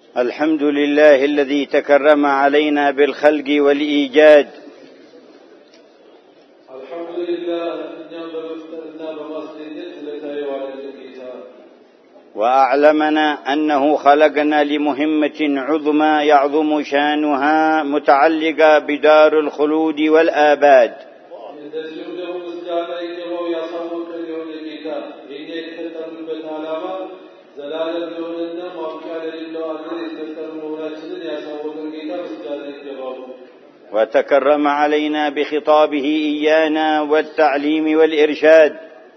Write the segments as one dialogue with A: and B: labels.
A: الحمد لله الذي تكرم علينا بالخلق والإيجاد.
B: الحمد لله
A: وأعلمنا أنه خلقنا لمهمة عظمى يعظم شانها متعلقة بدار الخلود والآباد، وتكرم علينا بخطابه إيانا والتعليم والإرشاد،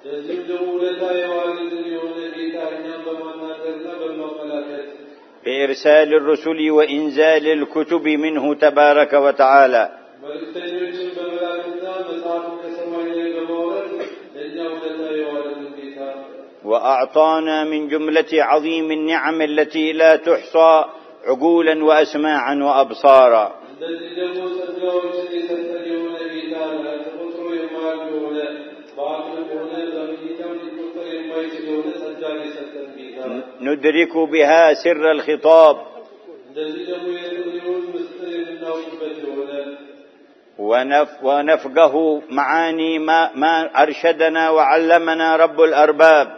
A: بإرسال الرسل وإنزال الكتب منه تبارك وتعالى، وأعطانا من جملة عظيم النعم التي لا تحصى عقولا وأسماعا وأبصارا. ندرك بها سر الخطاب ونفقه معاني ما أرشدنا وعلمنا رب الأرباب،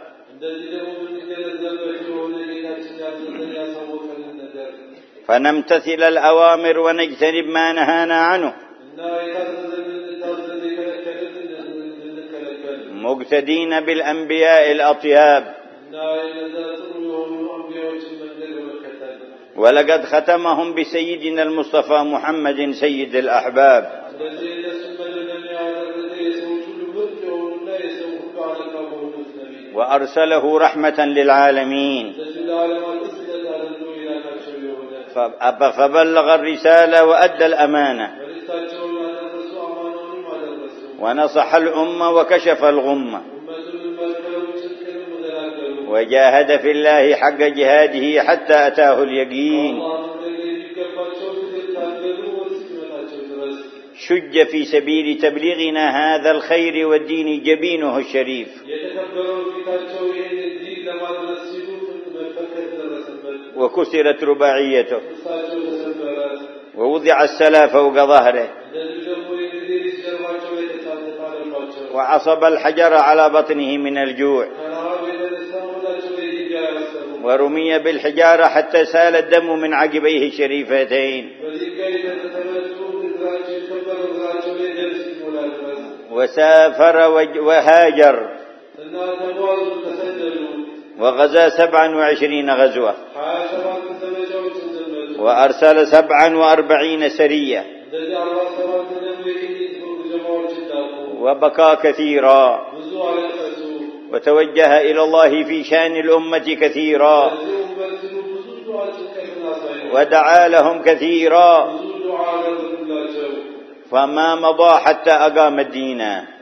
A: فنمتثل الأوامر ونجتنب ما نهانا عنه، مقتدين بالأنبياء الأطياب. ولقد ختمهم بسيدنا المصطفى محمد سيد الأحباب، وأرسله رحمة للعالمين، فبلغ الرسالة وأدى الأمانة، ونصح الأمة وكشف الغمة، وجاهد في الله حق جهاده حتى أتاه اليقين، شج في سبيل تبليغنا هذا الخير والدين جبينه الشريف، وكسرت رباعيته، ووضع السلا فوق ظهره، وعصب الحجر على بطنه من الجوع، ورمي بالحجارة حتى سال الدم من عقبيه الشريفتين، وسافر وهاجر، وغزا 27 غزوة، وأرسل 47 سرية، وبكى كثيرا، وتوجه إلى الله في شأن الأمة كثيرا، ودعا لهم كثيرا، فما مضى حتى أقام الدين،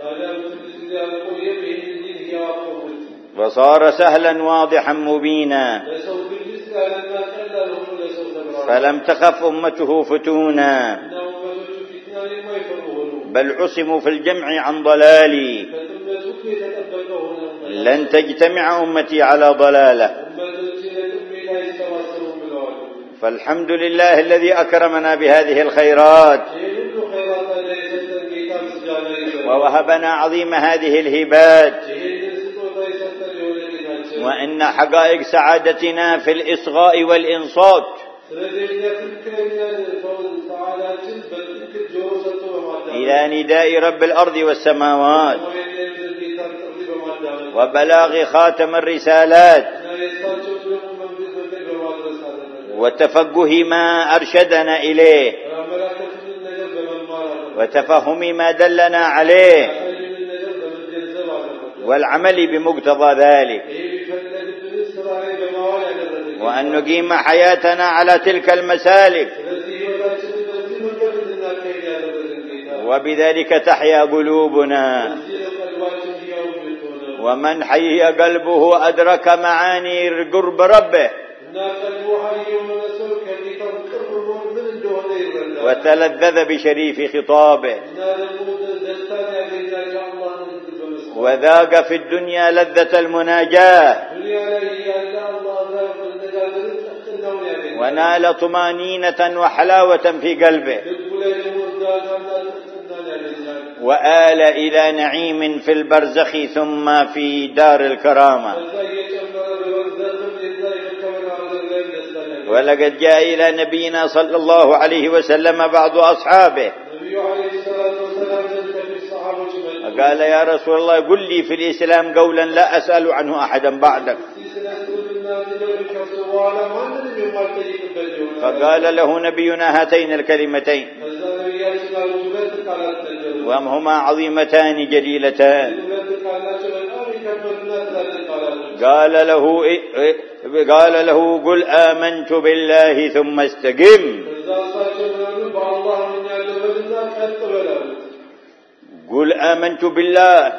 A: وصار سهلا واضحا مبينا، فلم تخف أمته فتونا، بل عصموا في الجمع عن ضلالي، لن تجتمع أمتي على ضلالة. فالحمد لله الذي أكرمنا بهذه الخيرات، ووهبنا عظيم هذه الهبات، وإن حقائق سعادتنا في الإصغاء والإنصات إلى نداء رب الأرض والسماوات، وبلاغ خاتم الرسالات، وتفقه ما أرشدنا إليه، وتفهم ما دلنا عليه، والعمل بمقتضى ذلك، وأن نقيم حياتنا على تلك المسالك، وبذلك تحيا قلوبنا. ومن حي قلبه أدرك معاني قرب ربه، وتلذذ بشريف خطابه، وذاق في الدنيا لذة المناجاة، ونال طمانينة وحلاوة في قلبه، وآل إلى نعيم في البرزخ ثم في دار الكرامة. ولقد جاء إلى نبينا صلى الله عليه وسلم بعض أصحابه قال يا رسول الله قل لي في الإسلام قولا لا أسأل عنه أحدا بعدك. فقال له نبينا هاتين الكلمتين وهما عظيمتان جليلتان. قال له قل آمنت بالله ثم استقم. قل آمنت بالله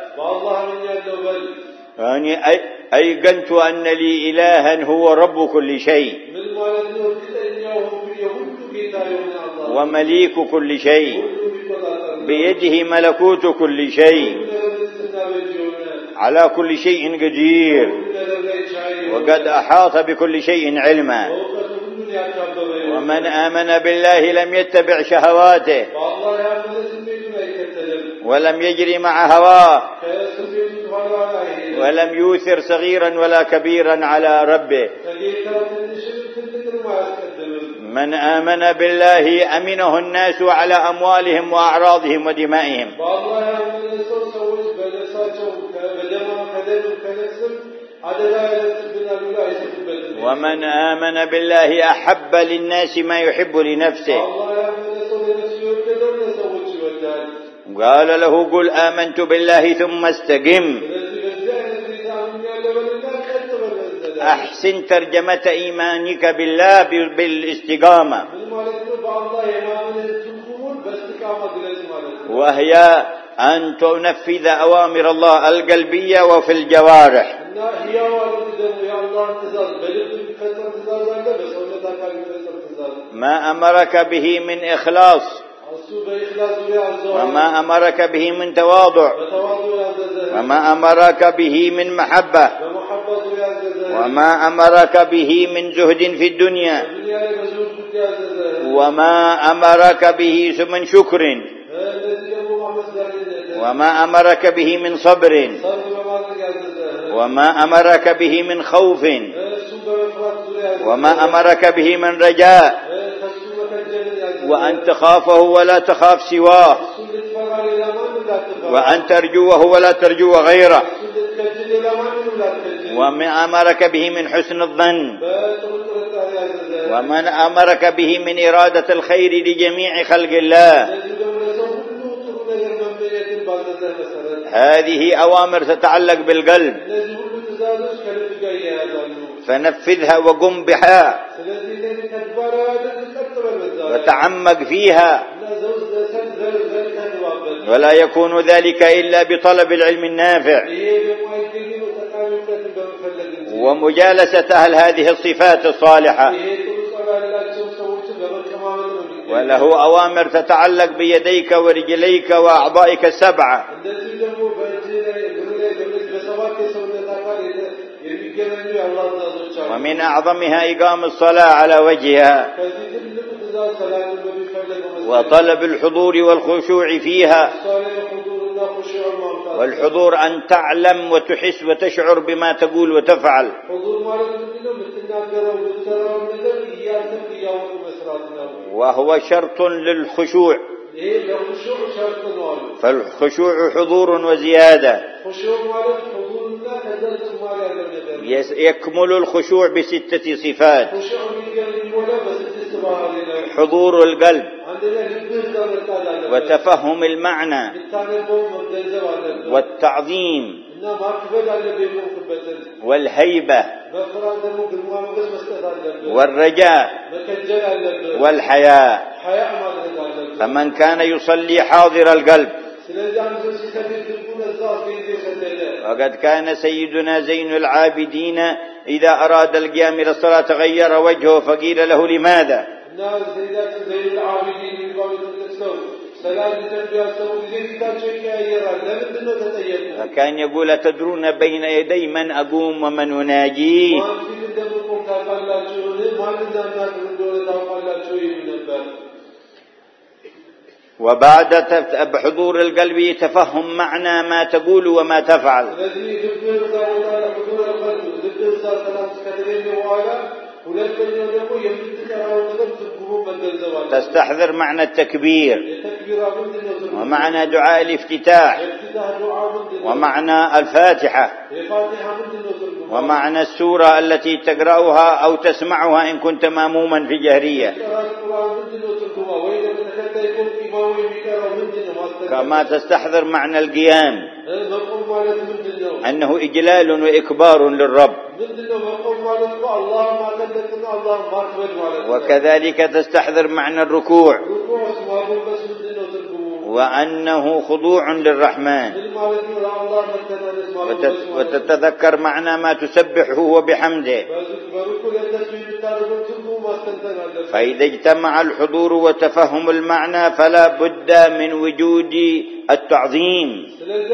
A: يعني أيقنت أن لي إلها هو رب كل شيء ومليك كل شيء بيده ملكوت كل شيء على كل شيء قدير وقد أحاط بكل شيء علما. ومن آمن بالله لم يتبع شهواته ولم يجري مع هواه ولم يوثر صغيرا ولا كبيرا على ربه. من آمن بالله أمنه الناس على أموالهم وأعراضهم ودمائهم. ومن آمن بالله أحب للناس ما يحب لنفسه. قال له قل آمنت بالله ثم استقم. أحسن ترجمة إيمانك بالله بالاستقامة، وهي أن تنفذ أوامر الله القلبية وفي الجوارح. ما أمرك به من إخلاص وما أمرك به من تواضع وما أمرك به من محبة وما أمرك به من زهد في الدنيا وما أمرك به من شكر وما أمرك به من صبر وما أمرك به من خوف وما أمرك به من رجاء، وأن تخافه ولا تخاف سواه وأن ترجوه ولا ترجو غيره، وما أمرك به من حسن الظن ومن أمرك به من إرادة الخير لجميع خلق الله. هذه أوامر تتعلق بالقلب فنفذها وقم بها وتعمق فيها، ولا يكون ذلك إلا بطلب العلم النافع ومجالسة أهل هذه الصفات الصالحة. وله أوامر تتعلق بيديك ورجليك وأعضائك السبعة، ومن أعظمها إقام الصلاة على وجهها وطلب الحضور والخشوع فيها. والحضور أن تعلم وتحس وتشعر بما تقول وتفعل، وهو شرط للخشوع، فالخشوع حضور وزيادة. يكمل الخشوع بستة صفات: حضور القلب وتفهم المعنى والتعظيم والهيبة والرجاء والحياء. فمن كان يصلي حاضر القلب، وقد كان سيدنا زين العابدين إذا أراد القيام إلى الصلاة غير وجهه فقيل له لماذا؟ فكان يقول تدرون بين يدي من أقوم ومن أناجيه؟ وبعد بحضور القلب يتفهم معنى ما تقول وما تفعل. تستحضر معنى التكبير ومعنى دعاء الافتتاح ومعنى الفاتحة ومعنى السورة التي تقرأها أو تسمعها إن كنت مأموما في جهرية، كما تستحضر معنى القيام أنه إجلال وإكبار للرب، وكذلك تستحضر معنى الركوع وأنه خضوع للرحمن، وتتذكر معنى ما تسبحه وبحمده. فإذا اجتمع الحضور وتفهم المعنى فلا بد من وجود التعظيم.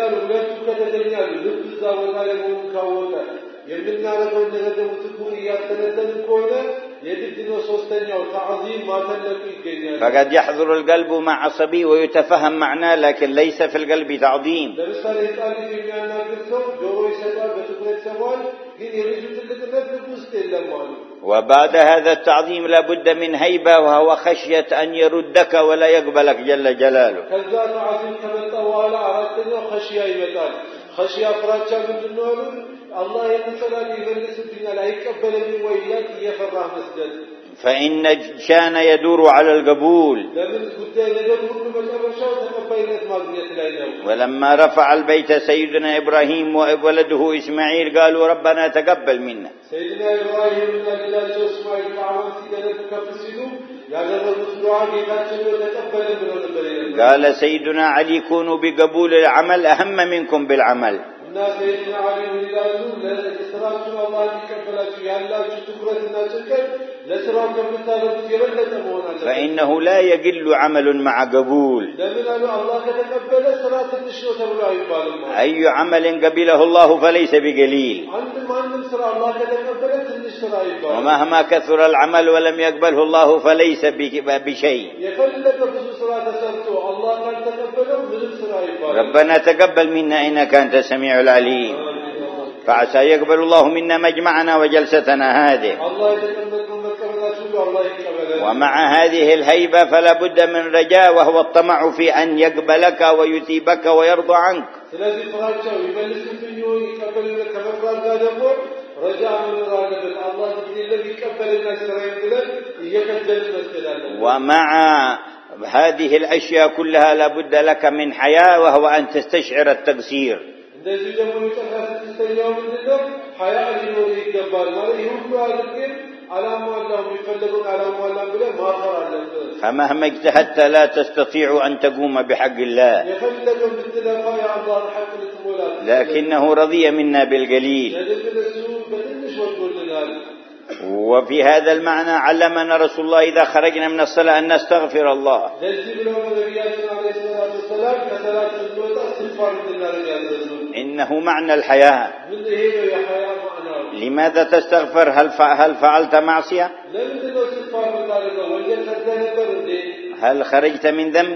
A: فقد يحضر القلب مع الصبي ويتفهم معناه، لكن ليس في القلب تعظيم. وبعد هذا التعظيم لا بد من هيبة، وهو خشية أن يردك ولا يقبلك جل جلاله. خشية فراتشا من النور الله يتسلى ليبلس الدنيا لا يقبلني وإياك يفرح مسجد. فإن شان يدور على القبول. ولما رفع البيت سيدنا إبراهيم وولده إسماعيل قالوا ربنا تقبل منا. سيدنا إبراهيم قال سيدنا علي كونوا بقبول العمل أهم منكم بالعمل. فإنه لا يقل عمل مع قبول. أي عمل قبله الله فليس بقليل، ومهما كثر العمل ولم يقبله الله فليس بشيء. ربنا تقبل منا إنك أنت السميع العليم، فعسى يقبل الله منا مجمعنا وجلستنا هذه. ومع هذه الهيبة فلا بد من رجاء، وهو الطمع في أن يقبلك ويثيبك ويرضى عنك. ومع هذه الأشياء كلها لا بد لك من حياة، وهو أن تستشعر التقصير. فمهما اجتهدت لا تستطيع أن تقوم بحق الله، لكنه رضي منا بالقليل. وفي هذا المعنى علمنا رسول الله إذا خرجنا من الصلاة أن نستغفر الله. إنه معنى الحياة. لماذا تستغفر؟ هل فعلت معصية؟ هل خرجت من ذنب؟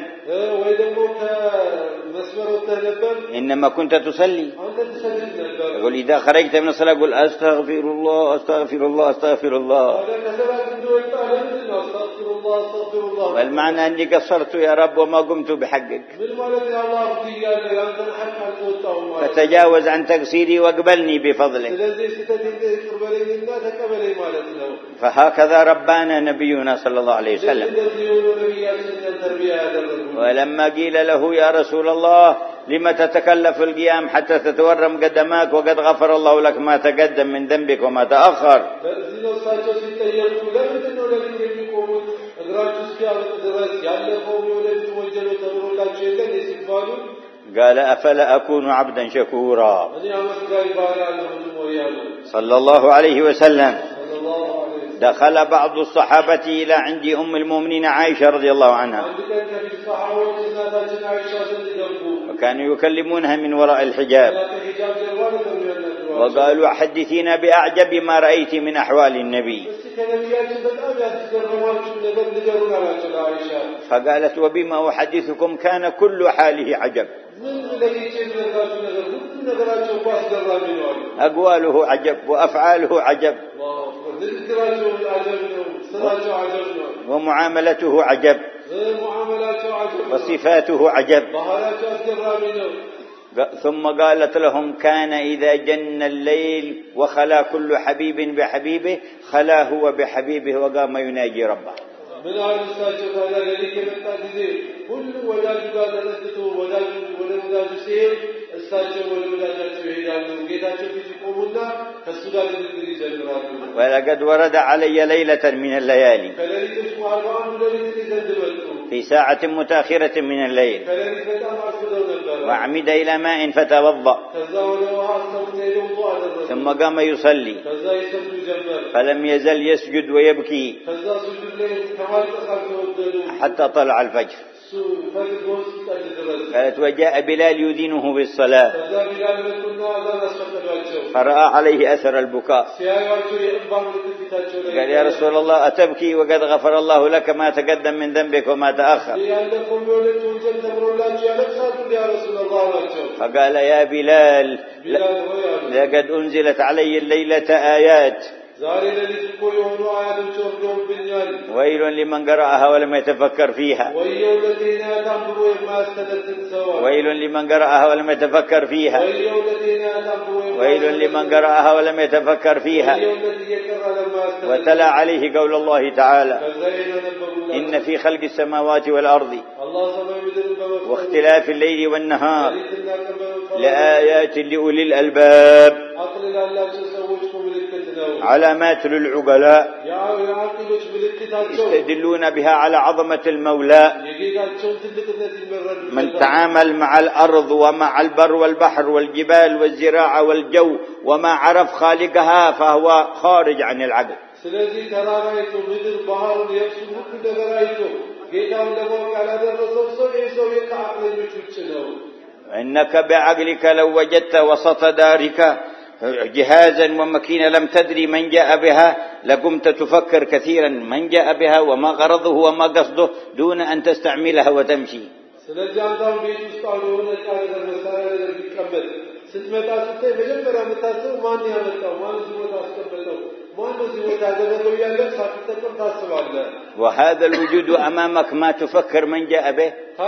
A: إنما كنت تصلي. يقول إذا خرجت من الصلاة قل أستغفر الله أستغفر الله أستغفر الله. والمعنى أني قصرت يا رب وما قمت بحقك، فتجاوز عن تقصيري واقبلني بفضلك. فهكذا ربانا نبينا صلى الله عليه وسلم. ولما قيل له يا رسول الله لما تتكلف القيام حتى تتورم قدماك وقد غفر الله لك ما تقدم من ذنبك وما تأخر، قال أفلا أكون عبدا شكورا صلى الله عليه وسلم. دخل بعض الصحابة إلى عند أم المؤمنين عائشة رضي الله عنها، وكانوا يكلمونها من وراء الحجاب، وقالوا حدثينا بأعجب ما رأيت من أحوال النبي. فقالت وبما أحدثكم كان كل حاله عجب، أقواله عجب وأفعاله عجب ومعاملته عجب وصفاته عجب. ثم قالت لهم كان إذا جن الليل وخلا كل حبيب بحبيبه خلا هو بحبيبه وقام يناجي ربه. ولقد ورد علي ليلة من الليالي في ساعة متأخرة من الليل وعمد إلى ماء فتوضأ ثم قام يصلي فلم يزل يسجد ويبكي حتى طلع الفجر. قالت وجاء بلال يدينه بالصلاة فرأى عليه أثر البكاء، قال يا رسول الله أتبكي وقد غفر الله لك ما تقدم من ذنبك وما تأخر؟ فقال يا بلال لقد أنزلت علي الليلة آيات ويل لمن قرأها ولم يتفكر فيها، ويل لمن قرأها ولم يتفكر فيها، ويل لمن قرأها ولم يتفكر فيها. وتلا عليه قول الله تعالى إن في خلق السماوات والأرض واختلاف الليل والنهار لآيات لأولي الألباب علامات للعقلاء يستدلون بها على عظمة المولى. من تعامل مع الأرض ومع البر والبحر والجبال والزراعة والجو وما عرف خالقها فهو خارج عن العقل. إنك بعقلك لو وجدت وسط دارك جهازا ومكينة لم تدري من جاء بها لقمت تفكر كثيرا من جاء بها وما غرضه وما قصده دون أن تستعملها وتمشي. وهذا الوجود أمامك ما تفكر من جاء به.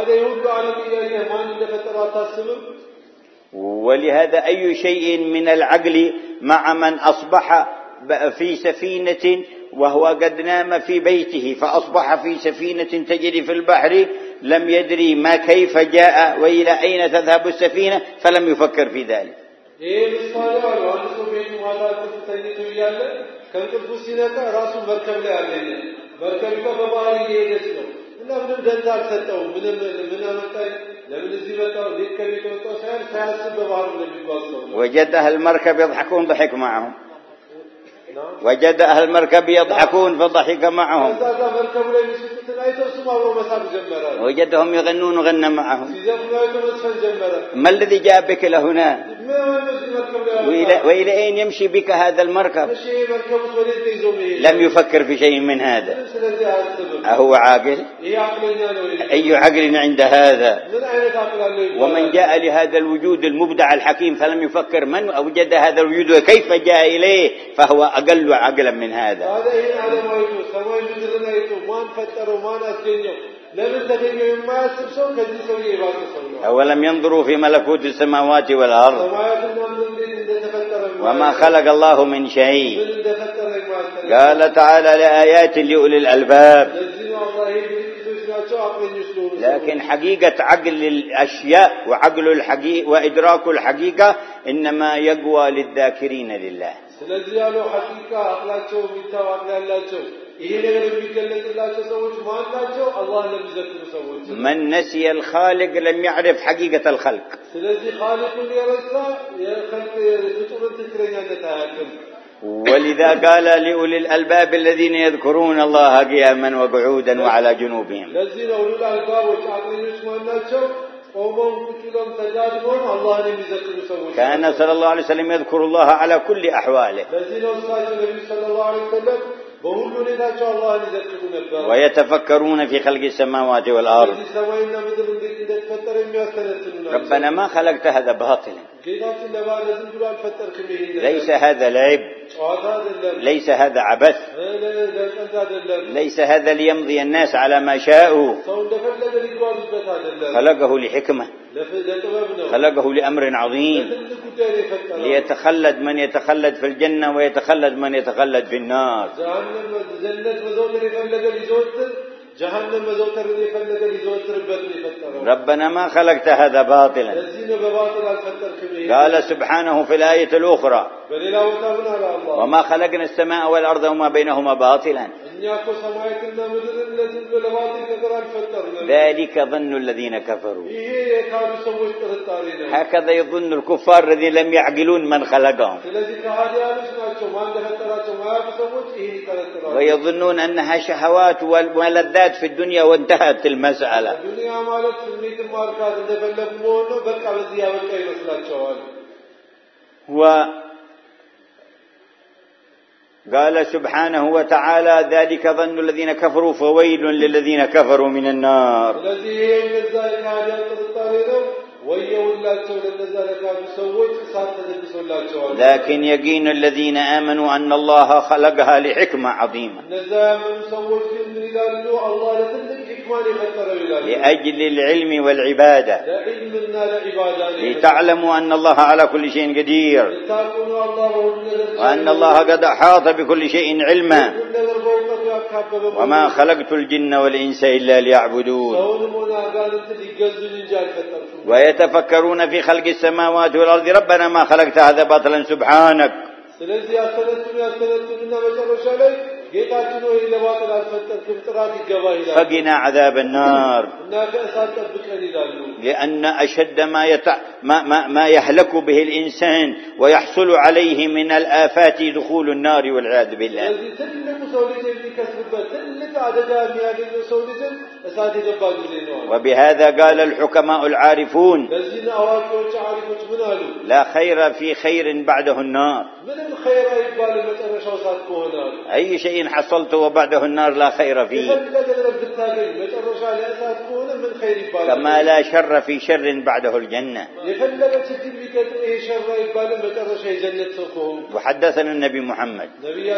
A: ولهذا أي شيء من العقل مع من أصبح في سفينة وهو قد نام في بيته فأصبح في سفينة تجري في البحر لم يدري ما كيف جاء وإلى أين تذهب السفينة فلم يفكر في ذلك. وجد أهل المركب يضحكون ضحك معهم، وجد أهل المركب يضحكون فضحك معهم، وجدهم يغنون غنى معهم. ما الذي جاء بك لهنا وإلى أين يمشي بك هذا المركب؟ لم يفكر في شيء من هذا. أهو عاقل؟ أي عقل عند هذا؟ ومن جاء لهذا الوجود المبدع الحكيم فلم يفكر من أوجد هذا الوجود وكيف جاء إليه فهو أقل عقلا من هذا. أولم ينظروا في ملكوت السماوات والأرض وما خلق الله من شيء. قال تعالى لآيات لأولي الألباب. لكن حقيقة عقل الأشياء وعقل الحقيقة وإدراك الحقيقة إنما يقوى للذاكرين لله. من نسي الخالق لم يعرف حقيقة الخلق. ولذا قال لأولي الألباب الذين يذكرون الله قياما وقعودا وعلى جنوبهم. كان صلى الله عليه وسلم يذكر الله على كل أحواله. ويتفكرون في خلق السماوات والأرض. ربنا ما خلقت هذا باطلا، ليس هذا لعب، ليس هذا عبث، ليس هذا ليمضي الناس على ما شاءوا، خلقه لحكمة، خلقه لأمر عظيم، ليتخلد من يتخلد في الجنة ويتخلد من يتخلد في النار. ربنا ما خلقت هذا باطلا. قال سبحانه في الآية الأخرى: وما خلقنا السماء والأرض وما بينهما باطلا ذلك ظن الذين كفروا. هكذا يظن الكفار الذين لم يعقلون من خلقهم، ويظنون أنها شهوات ولذات في الدنيا وانتهت المسألة. وقال سبحانه وتعالى: ذلك ظن الذين كفروا فويل للذين كفروا من النار. لكن يقين الذين آمنوا أن الله خلقها لحكمة عظيمة، لأجل العلم والعبادة، لتعلموا أن الله على كل شيء قدير، وأن الله قد أحاط بكل شيء علما، وما خلقت الجن والإنس إلا ليعبدون. ويتفكرون في خلق السماوات والأرض ربنا ما خلقت هذا باطلا سبحانك. فقنا عذاب النار، لأن أشد ما يهلك به الإنسان ويحصل عليه من الآفات دخول النار والعياذ بالله. وبهذا قال الحكماء العارفون: لا خير في خير بعده النار. أي شيء حصلته وبعده النار لا خير فيه، كما لا شر في شر بعده الجنة. وحدثنا النبي محمد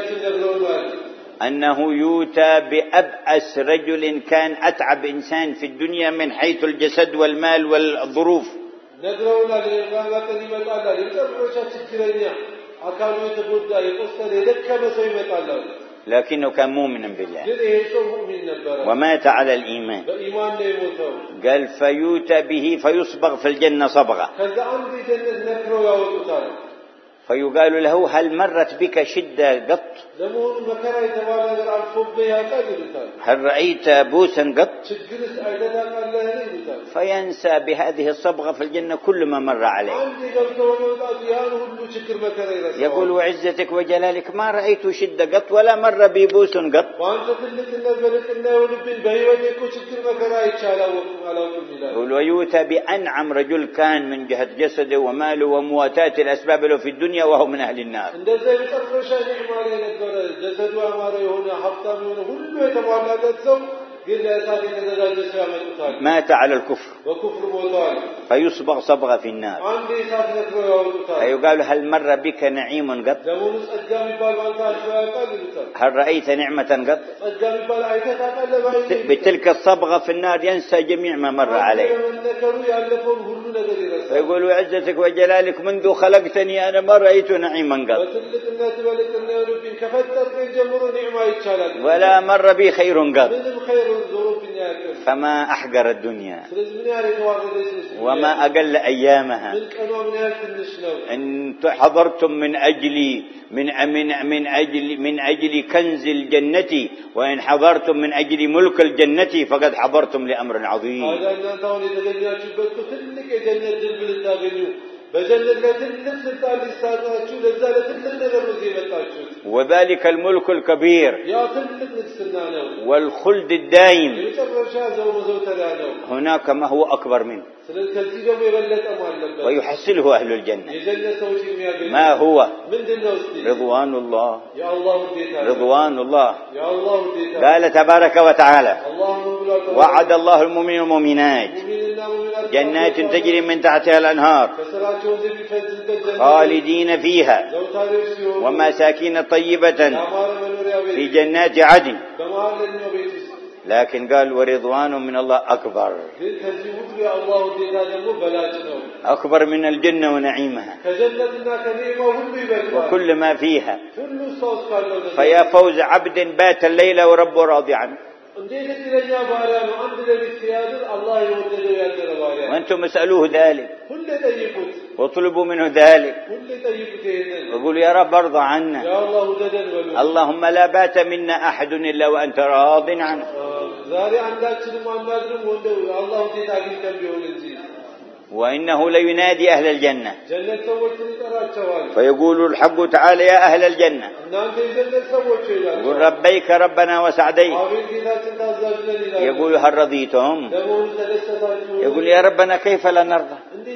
A: أنه يؤتى بأبأس رجل كان أتعب إنسان في الدنيا من حيث الجسد والمال والظروف، لكنه كان مؤمنا بالله ومات على الإيمان. قال: فيؤتى به فيصبغ في الجنة صبغة، فيقال له: هل مرت بك شدة قط؟ هل رأيت بوسا قط؟ فينسى بهذه الصبغة في الجنة كل ما مر عليه، يقول: وعزتك وجلالك ما رأيت شدة قط ولا مر بي بوس قط. يقول: ويؤتى بأنعم رجل كان من جهة جسده وماله ومواتاة الأسباب له في الدنيا وهو من أهل النار. مات على الكفر فيصبغ صبغة في النار. فيقال: هل مر بك نعيم قط؟ هل رأيت نعمة قط؟ بتلك الصبغة في النار ينسى جميع ما مر عليه. فيقول: عزتك وجلالك منذ خلقتني أنا ما رأيت نعيما قط ولا مر بي خير قط. فما أحقر الدنيا وما أقل أيامها إن حضرتم من أجل كنز الجنة، وإن حضرتم من أجل ملك الجنة فقد حضرتم لأمر عظيم. وذلك الملك الكبير والخلد الدائم هناك ما هو أكبر منه ويحصله أهل الجنة. ما هو؟ رضوان الله. رضوان الله. قال تبارك وتعالى: وعد الله المؤمنين والمؤمنات جنات تجري من تحتها الأنهار خالدين فيها ومساكن طيبة في جنات عدن. لكن قال: ورضوان من الله أكبر، أكبر من الجنة ونعيمها وكل ما فيها. فيا فوز عبد بات الليل وربه راضي عنه. وأنتم اسألوه ذلك واطلبوا منه ذلك وقولوا: يا رب ارضى عنا، اللهم لا بات منا أحد إلا وأنت راض عنه. وإنه لينادي أهل الجنة فيقول الحق تعالى: يا أهل الجنة، يقول: ربيك ربنا وسعديك. يقول: هل رضيتم؟ يقول: يا ربنا كيف لا نرضى؟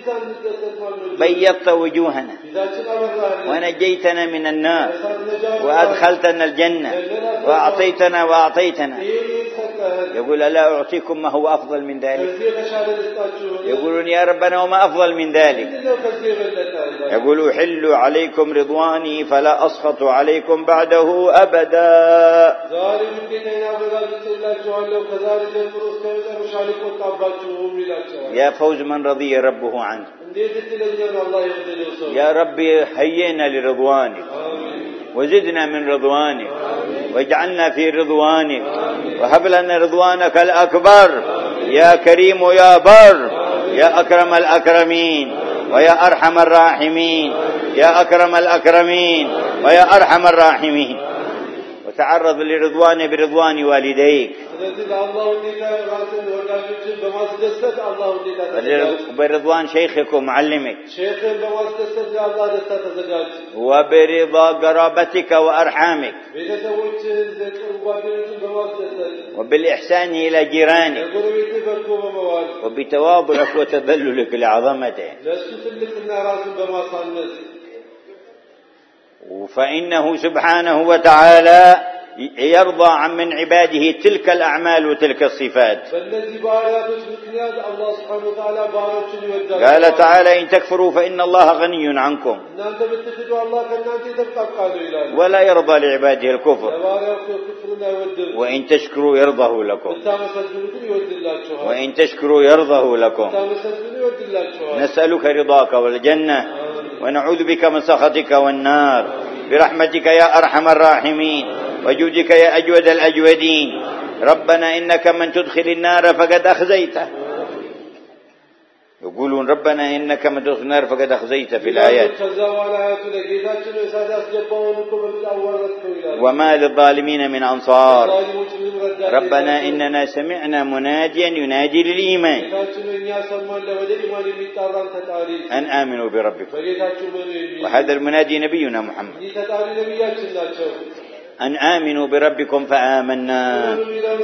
A: بيضت وجوهنا ونجيتنا من النار وأدخلتنا الجنة وأعطيتنا. يقول: ألا أعطيكم ما هو أفضل من ذلك؟ يقولون: يا ربنا وما أفضل من ذلك؟ يقول: أحل عليكم رضواني فلا أسخط عليكم بعده أبدا. يا فوز من رضي ربه عنه. يا ربي هينا لرضوانك وزدنا من رضوانك واجعلنا في رضوانك وهب لنا رضوانك الأكبر يا كريم يا بر يا أكرم الأكرمين ويا أرحم الراحمين يا أكرم الأكرمين ويا أرحم الراحمين. وتعرض لرضوان برضوان والديك وبرضوان شيخك ومعلمك وبرضا قرابتك وأرحامك وبالإحسان إلى جيرانك وبتواضعك وتذللك لعظمته. فإنه سبحانه وتعالى يرضى عن من عباده تلك الأعمال وتلك الصفات. قال تعالى: إن تكفروا فإن الله غني عنكم ولا يرضى لعباده الكفر وإن تشكروا يرضه لكم وإن تشكروا يرضه لكم. نسألك رضاك والجنة ونعوذ بك من سخطك والنار برحمتك يا أرحم الراحمين وجودك يا أجود الأجودين. ربنا إنك من تدخل النار فقد أخزيته. يقولون: ربنا إنك من تدخل النار فقد أخزيته في الآيات. وما للظالمين من أنصار. ربنا إننا سمعنا مناديا ينادي للإيمان أن آمنوا بربكم. وهذا المنادي نبينا محمد أن آمنوا بربكم فآمنا.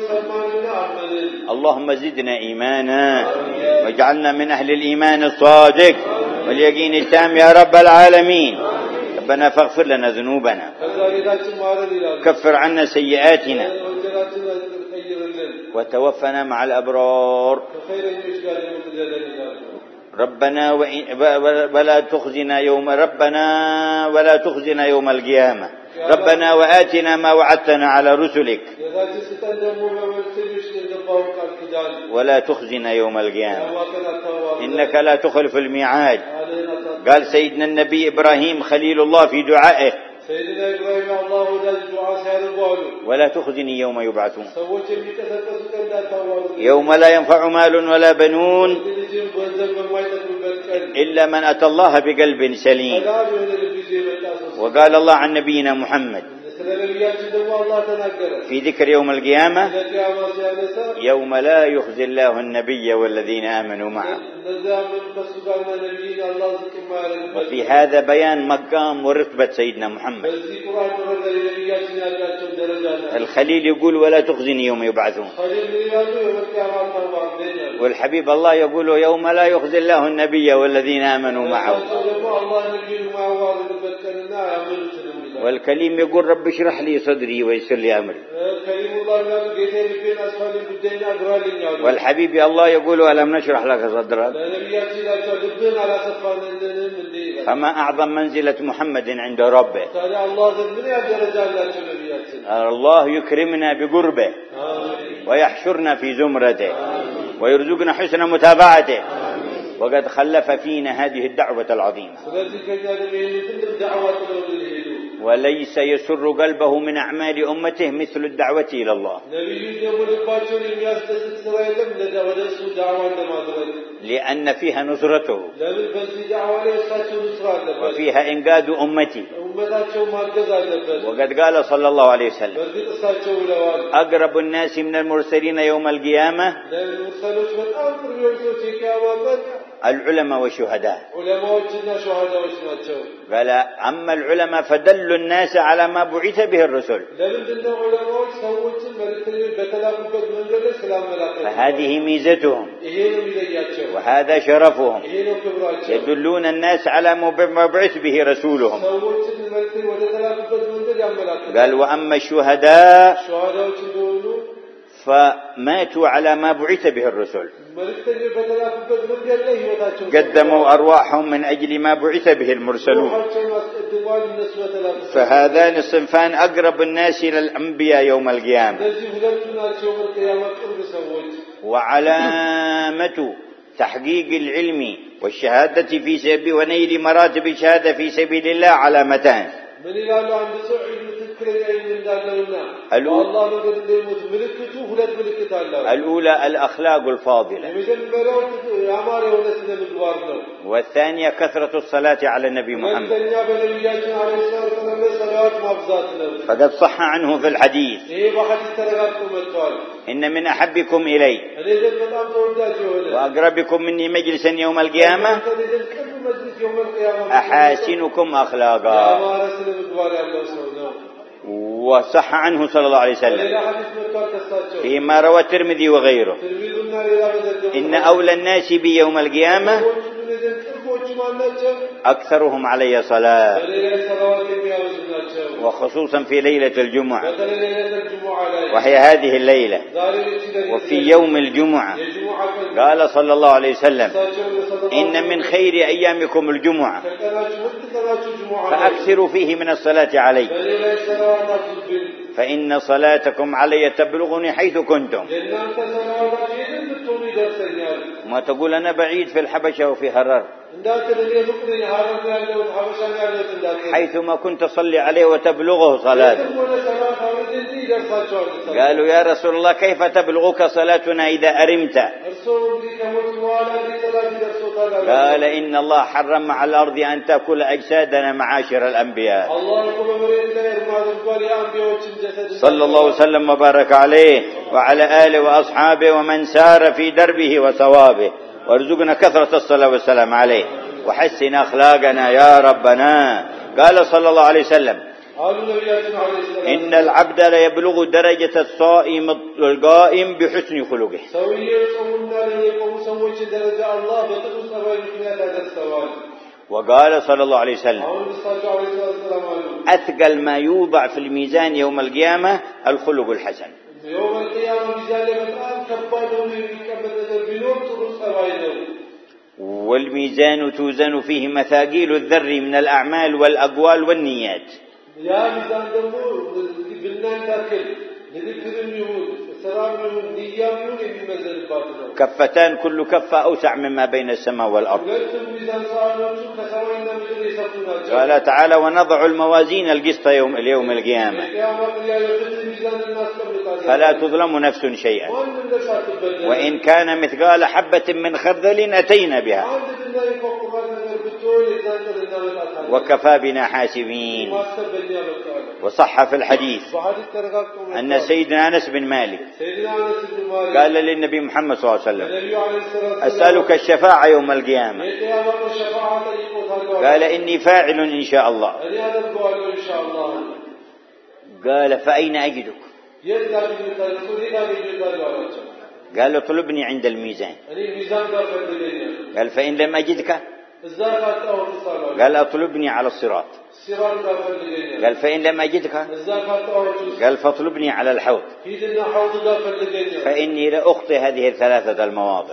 A: اللهم زدنا إيمانا واجعلنا من أهل الإيمان الصادق واليقين التام يا رب العالمين. ربنا فاغفر لنا ذنوبنا كفر عنا سيئاتنا وتوفنا مع الأبرار. ربنا ولا تخزنا يوم القيامة. ربنا وآتنا ما وعدتنا على رسلك ولا تخزنا يوم القيامة إنك لا تخلف الميعاد. قال سيدنا النبي إبراهيم خليل الله في دعائه: ولا تخزني يوم يبعثون يوم لا ينفع مال ولا بنون إلا من أتى الله بقلب سليم. وقال الله عن نبينا محمد: في ذكر يوم القيامة يوم لا يخزي الله النبي والذين آمنوا معه. وفي هذا بيان مقام ورتبة سيدنا محمد. الخليل يقول ولا تخزني يوم يبعثون، والحبيب الله يقول يوم لا يخزي الله النبي والذين آمنوا معه. والكليم يقول رب اشرح لي صدري ويسر لي أمري. والحبيب الله يقول ألم نشرح لك صدرك. فما أعظم منزلة محمد عند ربه. الله يكرمنا بقربه ويحشرنا في زمرته ويرزقنا حسن متابعته، وقد خلف فينا هذه الدعوة العظيمة. وليس يسر قلبه من أعمال أمته مثل الدعوة إلى الله، لأن فيها نصرته وفيها إنقاذ أمتي. وقد قال صلى الله عليه وسلم أقرب الناس من المرسلين يوم القيامة العلماء والشهداء. قال أما العلماء فدلوا الناس على ما بعث به الرسل، فهذه ميزتهم وهذا شرفهم، يدلون الناس على ما بعث به رسولهم. قال وأما الشهداء فماتوا على ما بعث به الرسل، قدموا أرواحهم من أجل ما بعث به المرسلون. فهذان الصنفان أقرب الناس إلى الأنبياء يوم القيامة. وعلامة تحقيق العلم والشهادة في سبيل ونيل مراتب الشهادة في سبيل الله علامتان. الأولى الأخلاق الفاضلة، والثانية كثرة الصلاة على النبي محمد. فقد صح عنه في الحديث إن من أحبكم إلي وأقربكم مني مجلسا يوم القيامة أحاسنكم أخلاقا. وصح عنه صلى الله عليه وسلم فيما روى الترمذي وغيره إن أولى الناس بي يوم القيامة أكثرهم علي صلاة، وخصوصا في ليلة الجمعة، وهي هذه الليلة. وفي يوم الجمعة قال صلى الله عليه وسلم إن من خير أيامكم الجمعة فأكثروا فيه من الصلاة علي، فإن صلاتكم علي تبلغني حيث كنتم. ما تقول أنا بعيد في الحبشة وفي هرر، حيثما كنت تصلي عليه وتبلغه صلاته. قالوا يا رسول الله كيف تبلغك صلاتنا إذا أرمت؟ قال إن الله حرم على الأرض أن تأكل أجسادنا معاشر الأنبياء صلى الله وسلم وبارك عليه وعلى آله وأصحابه ومن سار في دربه وصوابه، وارزقنا كثرة الصلاة والسلام عليه وحسن أخلاقنا يا ربنا. قال صلى الله عليه وسلم إن العبد لا يبلغ درجة الصائم القائم بحسن خلقه. وقال صلى الله عليه وسلم أثقل ما يوضع في الميزان يوم القيامة الخلق الحسن. والميزان توزن فيه مثاقيل الذر من الأعمال والأقوال والنيات. كفتان كل كفة أوسع مما بين السماء والأرض. قال تعالى ونضع الموازين القسط اليوم القيامة فلا تظلم نفس شيئا وإن كان مثقال حبة من خردل أتينا بها وكفى بنا حاسبين. وصح في الحديث أن سيدنا أنس بن مالك قال للنبي محمد صلى الله عليه وسلم أسألك الشفاعة يوم القيامة. قال إني فاعل إن شاء الله. قال فأين أجدك؟ قال اطلبني عند الميزان. قال فإن لم أجدك؟ قال اطلبني على الصراط. قال فإن لم أجدك؟ قال فاطلبني على الحوض. فإني لأخطي هذه الثلاثة المواضع،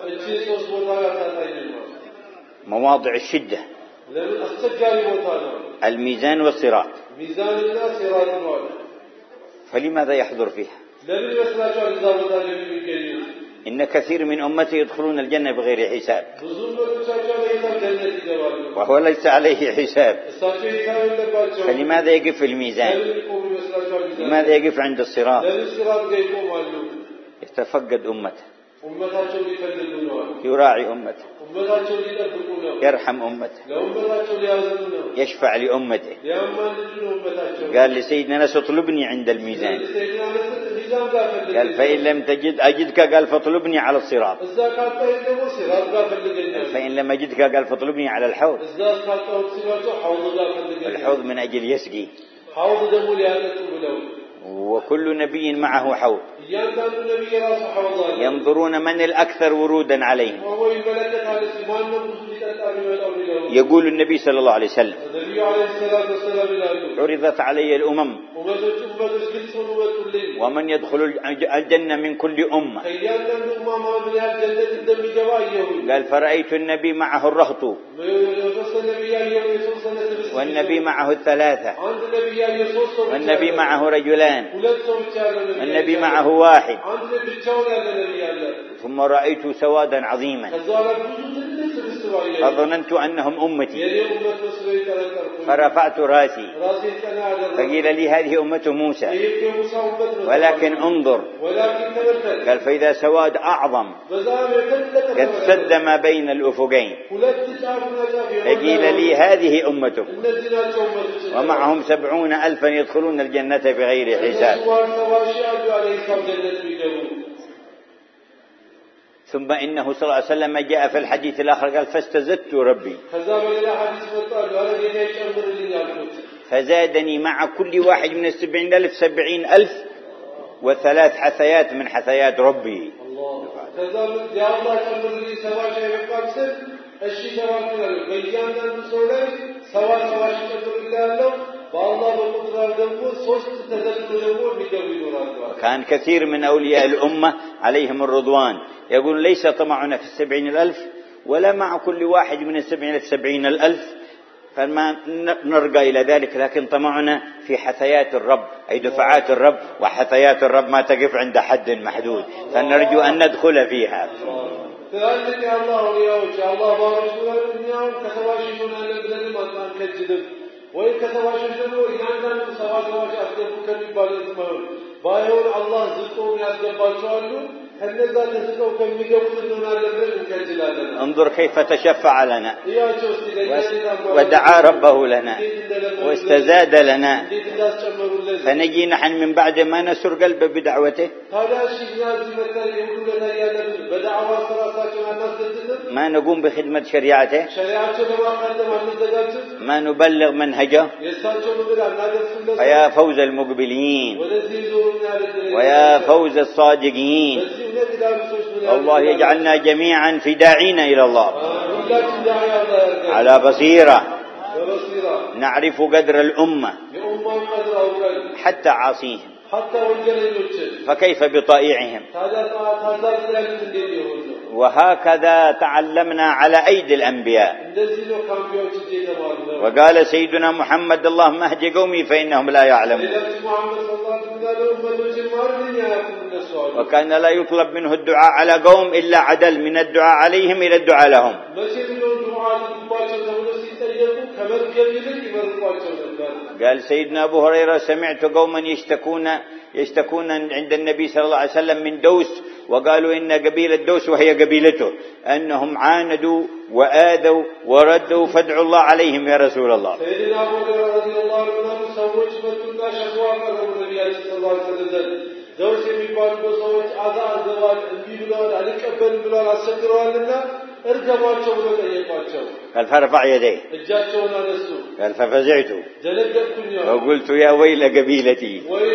A: مواضع الشدة، الميزان والصراط، فلماذا يحضر فيها؟ إن كثير من أمتي يدخلون الجنة بغير حساب وهو ليس عليه حساب، فلماذا يقف في الميزان؟ لماذا يقف عند الصراط؟ يتفقد أمته، يراعي أمته، يرحم أمته، يشفع لأمته. قال لسيدنا أنس اطلبني عند الميزان. قال فإن لم أجدك قال فاطلبني على الصراط. فإن لم أجدك قال فاطلبني على الحوض. الحوض من أجل يسقي، وكل نبي معه حوض، ينظرون من الأكثر ورودا عليهم. يقول النبي صلى الله عليه وسلم عرضت علي الأمم ومن يدخل الجنة من كل أمة. قال فرأيت النبي معه الرهط والنبي معه الثلاثة والنبي معه رجلان والنبي معه واحد، ثم رأيت سوادا عظيما فظننت أنهم أمتي فرفعت راسي فقيل لي هذه أمة موسى ولكن انظر. قال فإذا سواد أعظم قد سد ما بين الأفقين فقيل لي هذه أمتك ومعهم 70,000 يدخلون الجنة بغير حساب. ثم إنه صلى الله عليه وسلم جاء في الحديث الآخر قال فاستزدت ربي فزادني مع كل واحد من 70,000 70,000 وثلاث حثيات من حثيات ربي. كان كثير من أولياء الأمة عليهم الرضوان يقول ليس طمعنا في 70,000 ولا مع كل واحد من 70,000 70,000، فما نرجع إلى ذلك، لكن طمعنا في حثيات الرب أي دفعات الرب، وحثيات الرب ما تقف عند حد محدود، فنرجو أن ندخل فيها. انظر كيف تشفع لنا ودعا ربه لنا واستزاد لنا، فنجي نحن من بعد ما نسر قلبه بدعوته ما نقوم بخدمة شريعته، ما نبلغ منهجه. فيا فوز المقبلين ويا فوز الصادقين، الله يجعلنا جميعا فداعين إلى الله على بصيرة نعرف قدر الأمة حتى عاصيهم، فكيف بطائعهم؟ وهكذا تعلمنا على أيدي الأنبياء. وقال سيدنا محمد اللهم اهد قومي فإنهم لا يعلمون. وكان لا يطلب منه الدعاء على قوم إلا عدل من الدعاء عليهم إلى الدعاء لهم. قال سيدنا أبو هريرة سمعت قوما يشتكون عند النبي صلى الله عليه وسلم من دوس، وقالوا إن قبيلة دوس وهي قبيلته أنهم عاندوا وآذوا وردوا، فادعوا الله عليهم يا رسول الله. سيدنا أبو هريرة رضي الله عنه
B: ሰዎች መጡና ሸክዋ ቀረቡ ነቢያችን ሰለላሁ ዐለይሂ ወሰለም ደውስ የሚባሉ ሰዎች አዛዘዋል እንቢ ብለዋል አልቀበልም ብለዋል አሰግረዋልና ارجعوا ብሎ ጠየቋቸው
A: قال فرفع يديه
B: እጃቸውን አነሱ
A: قال ففزعت
B: ደነገጥኩኝ
A: وقلت يا ويل قبيلتي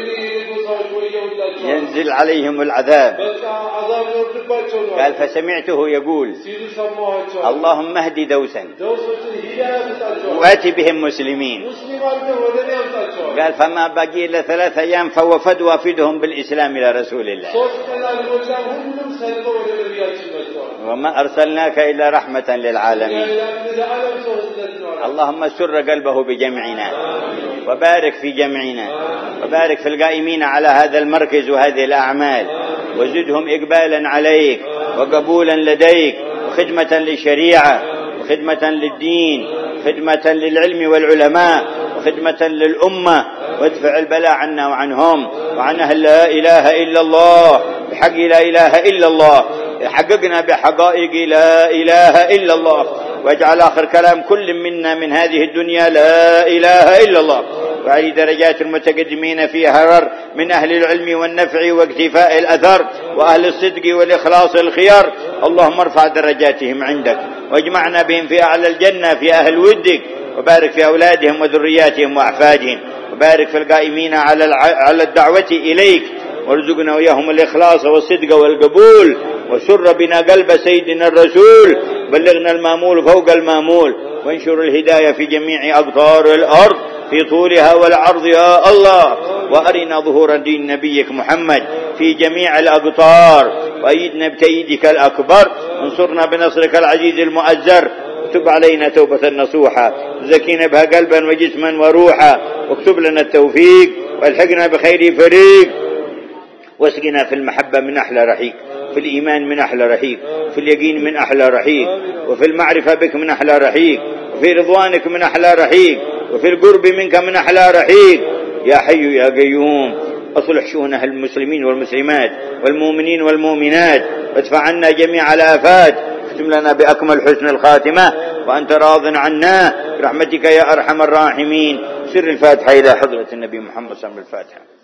A: ينزل عليهم العذاب قال فسمعته يقول اللهم اهد دوسا وآت بهم مسلمين قال فما بقي إلا 3 أيام فوفد وافدهم بالإسلام إلى رسول الله وما أرسلناك إلا رحمة للعالمين اللهم سر قلبه بجمعنا وبارك في جمعنا وبارك في القائمين على هذا المركز وهذه الأعمال وزدهم إقبالا عليك وقبولا لديك وخدمة للشريعة وخدمة للدين خدمة للعلم والعلماء وخدمة للأمة وادفع البلاء عنا وعنهم وعن أهل لا إله إلا الله بحق لا إله إلا الله حققنا بحقائق لا إله إلا الله واجعل آخر كلام كل منا من هذه الدنيا لا إله إلا الله وعلي درجات المتقدمين في هرر من أهل العلم والنفع واكتفاء الأثر وأهل الصدق والإخلاص الخيار اللهم ارفع درجاتهم عندك واجمعنا بهم في أعلى الجنة في أهل ودك وبارك في أولادهم وذرياتهم وأحفادهم وبارك في القائمين على الدعوة إليك وارزقنا وياهم الإخلاص والصدق والقبول وسر بنا قلب سيدنا الرسول بلغنا المامول فوق المامول وانشر الهداية في جميع أقطار الأرض في طولها والعرض يا الله وأرنا ظهور دين نبيك محمد في جميع الأقطار وأيدنا بتأييدك الأكبر وانصرنا بنصرك العزيز المؤزر واكتب علينا توبة نصوحة زكينا بها قلبا وجسما وروحا واكتب لنا التوفيق والحقنا بخير فريق واسقنا في المحبة من أحلى رحيق في الإيمان من أحلى رحيق في اليقين من أحلى رحيق وفي المعرفة بك من أحلى رحيق وفي رضوانك من أحلى رحيق وفي القرب منك من أحلى رحيق يا حي يا قيوم أصلح شؤون المسلمين والمسلمات والمؤمنين والمؤمنات وادفع عنا جميع الآفات اختم لنا بأكمل حسن الخاتمة وأنت راض عنا برحمتك يا أرحم الراحمين سر الفاتحة إلى حضرة النبي محمد صلى الله عليه وسلم. الفاتحة.